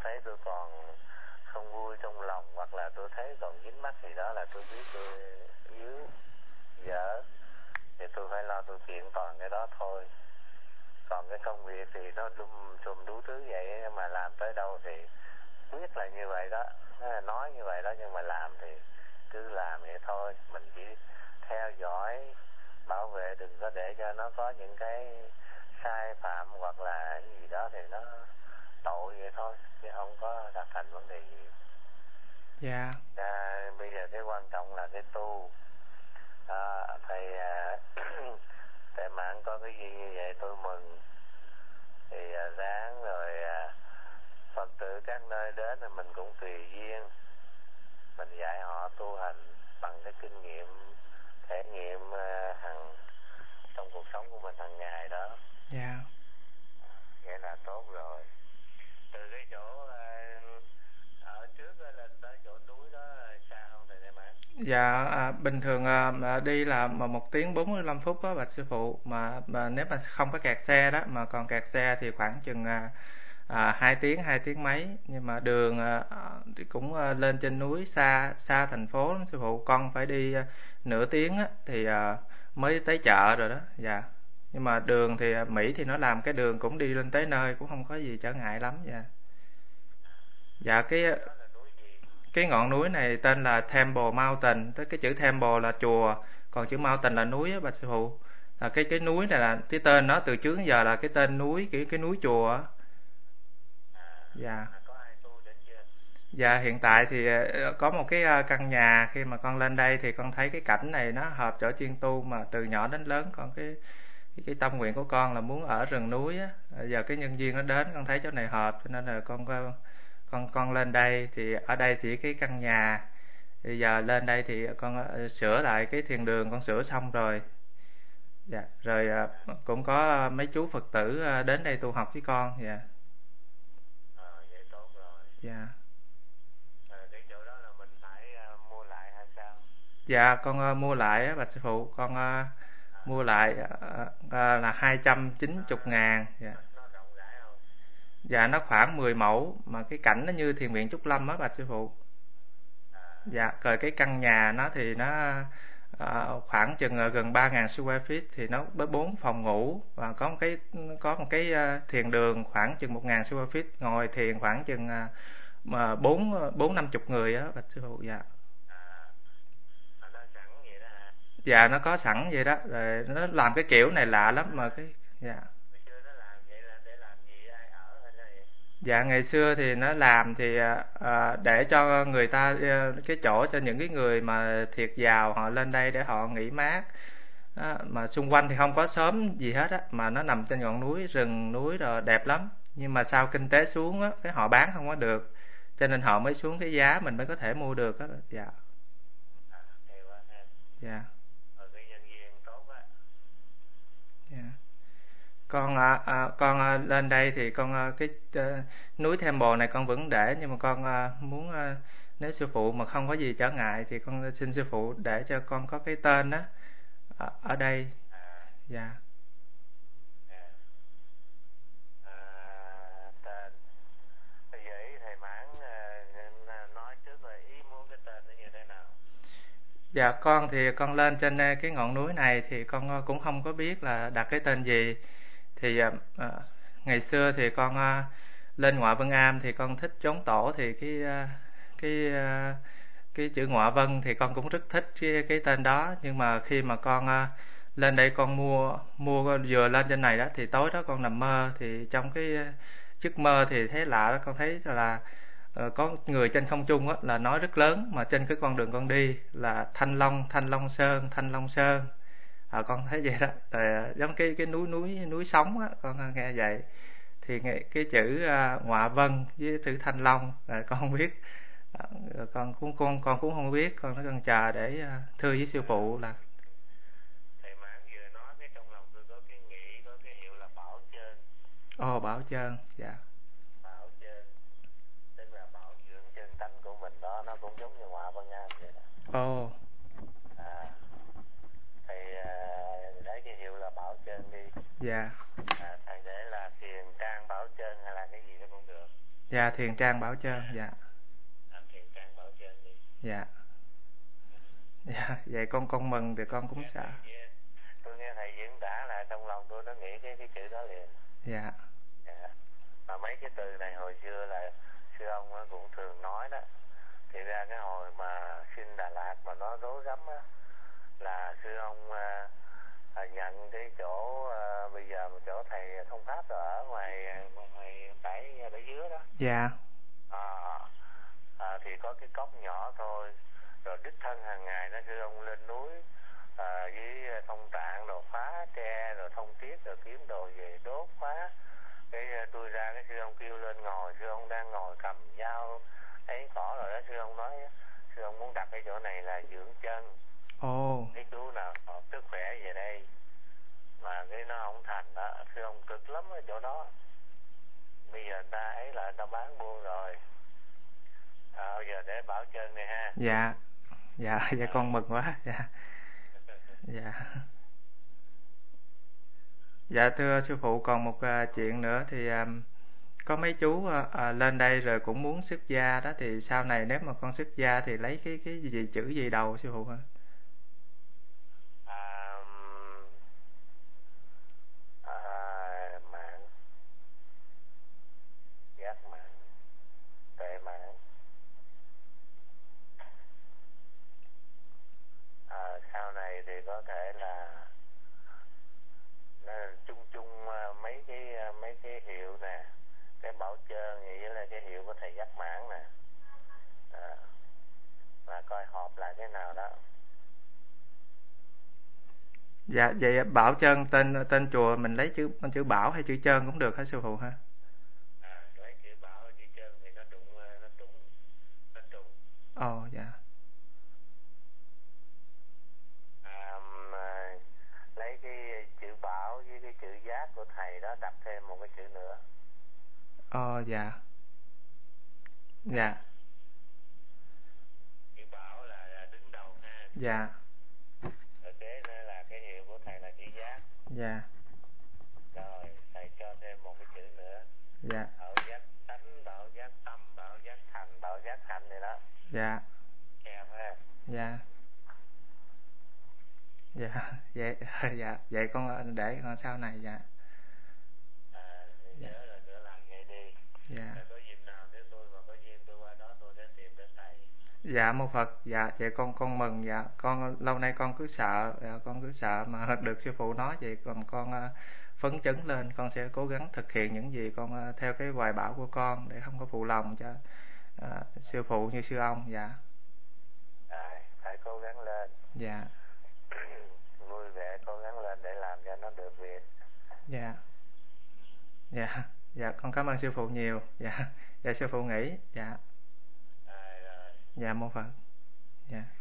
thấy tôi còn không vui trong lòng, hoặc là tôi thấy còn dính mắc gì đó là tôi biết tôi yếu, dở, thì tôi phải lo tôi kiện toàn cái đó thôi. Còn cái công việc thì nó trùm đủ thứ vậy, mà làm tới đâu thì biết là như vậy đó, nói như vậy đó, nhưng mà làm thì cứ làm vậy thôi. Mình chỉ theo dõi, bảo vệ, đừng có để cho nó có những cái sai phạm hoặc là cái gì đó thì nó tội vậy thôi, chứ không có đạt thành vấn đề gì. Dạ. Bây giờ cái quan trọng là cái tu. Thầy tại mạng có cái gì như vậy tôi mừng. Thì ráng rồi Phật tử các nơi đến thì mình cũng tùy duyên, mình dạy họ tu hành bằng cái kinh nghiệm, thể nghiệm hàng trong cuộc sống của mình hàng ngày đó. Dạ. Vậy là tốt rồi. Từ cái chỗ ở trước lên tới chỗ núi đó xa không thầy Mạng? Dạ, bình thường đi là 1 tiếng 45 phút đó bạch sư phụ, mà nếu mà không có kẹt xe đó, mà còn kẹt xe thì khoảng chừng 2 tiếng mấy. Nhưng mà đường thì cũng lên trên núi, xa xa thành phố lắm sư phụ, con phải đi nửa tiếng á, thì mới tới chợ rồi đó. Dạ. Nhưng mà đường thì Mỹ thì nó làm cái đường cũng đi lên tới nơi, cũng không có gì trở ngại lắm. Dạ. Dạ, cái ngọn núi này tên là Temple Mountain, tới cái chữ Temple là chùa, còn chữ Mountain là núi á bạch sư phụ. Là cái núi này là cái tên nó từ trước đến giờ là cái tên núi, cái núi chùa á. Dạ. Dạ, hiện tại thì có một cái căn nhà, khi mà con lên đây thì con thấy cái cảnh này nó hợp chỗ chuyên tu, mà từ nhỏ đến lớn con cái tâm nguyện của con là muốn ở rừng núi á. Giờ cái nhân viên nó đến, con thấy chỗ này hợp cho nên là con lên đây. Thì ở đây thì cái căn nhà, bây giờ lên đây thì con sửa lại cái thiền đường, con sửa xong rồi. Dạ, rồi cũng có mấy chú Phật tử đến đây tu học với con. Dạ. Vậy tốt rồi. Dạ. Cái chỗ đó là mình phải mua lại hay sao? Dạ, con mua lại á bạch sư phụ, con mua lại là 290.000. Dạ. Nó rộng rãi không? Dạ, nó khoảng 10 mẫu, mà cái cảnh nó như thiền viện Trúc Lâm á bạch sư phụ. Dạ, rồi cái căn nhà nó thì nó khoảng chừng gần 3.000 square feet, thì nó với 4 phòng ngủ, và có một cái thiền đường khoảng chừng 1.000 square feet, ngồi thiền khoảng chừng mà 450 người á bạch sư phụ. Dạ. Nó sẵn vậy đó hả? Dạ, nó có sẵn vậy đó, rồi nó làm cái kiểu này lạ lắm mà cái. Dạ. Hồi xưa nó làm vậy là để làm gì, ai ở hay là gì? Dạ, ngày xưa thì nó làm thì để cho người ta cái chỗ cho những cái người mà thiệt giàu họ lên đây để họ nghỉ mát. Đó, mà xung quanh thì không có xóm gì hết á, mà nó nằm trên ngọn núi, rừng núi rồi đẹp lắm. Nhưng mà sau kinh tế xuống á, cái họ bán không có được, cho nên họ mới xuống cái giá mình mới có thể mua được á. Dạ. Hay quá ha. Dạ. Cái nhân viên tốt á. Dạ. Con lên đây thì con cái núi Temple này con vẫn để, nhưng mà con muốn nếu sư phụ mà không có gì trở ngại thì con xin sư phụ để cho con có cái tên đó ở đây. Dạ. Tên bây giờ ý thầy Mãn nói trước là ý muốn cái tên nó như thế nào? Dạ, con thì con lên trên cái ngọn núi này thì con cũng không có biết là đặt cái tên gì. Thì ngày xưa thì con lên Ngoại Vân Am thì con thích chốn tổ, thì cái cái chữ Ngoại Vân thì con cũng rất thích cái tên đó. Nhưng mà khi mà con lên đây con mua vừa lên trên này đó, thì tối đó con nằm mơ, thì trong cái giấc mơ thì thấy lạ đó, con thấy là có người trên không trung á, là nói rất lớn, mà trên cái con đường con đi là Thanh Long, Thanh Long Sơn, Thanh Long Sơn. Con thấy vậy đó, giống cái núi sống á, con nghe vậy. Thì cái chữ Ngoại Vân với chữ Thanh Long là con không biết. Con cũng không biết, con nói con chờ để thưa với sư phụ là. Thầy Mãn vừa nói cái trong lòng tôi có cái nghĩ, có cái hiệu là Bảo Trơn. Ồ, Bảo Trơn. Dạ. Bảo Trơn tức là bảo dưỡng chân tánh của mình đó, nó cũng giống như Ngoại Vân Am vậy đó. Ồ. À, thầy lấy cái hiệu là Bảo Trơn đi. Dạ. Thầy để là Tiền Trang Bảo Trơn hay là cái gì đó cũng được. Dạ, Thiền Trang Bảo Trơn, dạ. Anh Thiền Trang Bảo Trơn đi. Dạ. Dạ, vậy con mừng thì con cũng sợ. Tôi nghe thầy diễn tả là trong lòng tôi nó nghĩ cái chữ đó liền. Dạ. Dạ. Mà mấy cái từ này hồi xưa là sư ông cũng thường nói đó. Thì ra cái hồi mà sinh Đà Lạt mà nó rối rắm á, là sư ông nhận cái chỗ bây giờ một chỗ thầy thông pháp ở ngoài bãi dứa đó. Dạ. Thì có cái cốc nhỏ thôi, rồi đích thân hàng ngày đó sư ông lên núi với thông tạng rồi phá tre rồi thông tiết rồi kiếm đồ về đốt phá. Cái tôi ra cái sư ông kêu lên ngồi, sư ông đang ngồi cầm dao ấy cỏ rồi đó, sư ông nói sư ông muốn đặt cái chỗ này là dưỡng chân. Cái chú nào hợp sức khỏe về đây, mà cái nó không thành đó, sư ông cực lắm ở chỗ đó. Bây giờ người ta ấy là người ta bán buôn rồi. Bây giờ để Bảo Trơn này ha. Dạ. Dạ, dạ con mừng quá. Dạ. Dạ. Dạ thưa sư phụ, còn một chuyện nữa thì có mấy chú lên đây rồi cũng muốn xuất gia đó, thì sau này nếu mà con xuất gia thì lấy cái gì chữ gì đầu sư phụ hả? Mạng, giác mạng, tuệ mạng. Sau này thì có thể là chung chung mấy cái hiệu nè, cái Bảo Trơn với là cái hiệu của thầy Giác Mãn nè, và coi họp lại thế nào đó. Dạ, vậy Bảo Trơn tên chùa mình lấy chữ Bảo hay chữ Trơn cũng được hả sư phụ hả? Lấy chữ Bảo chữ Trơn thì nó trùng, nó trùng. Dạ. Lấy cái chữ Bảo với cái chữ Giác của thầy đó đặt thêm một cái chữ nữa. Dạ. Dạ. Chữ Bảo là đứng đầu ha. Dạ. Rồi kế nữa là cái hiệu của thầy là chữ Giác. Dạ. Rồi thầy cho thêm một cái chữ nữa. Dạ. Bảo Giác Tánh, Bảo Giác Tâm, Bảo Giác Thành, Bảo Giác Hạnh này đó. Dạ. Kèm ha. Dạ. Dạ. Vậy dạ, vậy con để con sau này. Dạ. Nhớ là nữa làm vậy đi. Dạ. Rồi có dịp nào nếu tôi mà có duyên tôi qua đó tôi sẽ tìm đến thầy. Dạ mô Phật. Dạ, vậy con mừng. Dạ, con lâu nay con cứ sợ, con cứ sợ mà được sư phụ nói vậy, còn con phấn chấn lên, con sẽ cố gắng thực hiện những gì con theo cái hoài bão của con để không có phụ lòng cho sư phụ như sư ông. Dạ. Phải cố gắng lên. Dạ. Vui vẻ cố gắng lên để làm cho nó được việc. Dạ. Dạ. Dạ, con cảm ơn sư phụ nhiều. Dạ. Dạ sư phụ nghỉ. Dạ. Rồi. Dạ mô Phật. Dạ.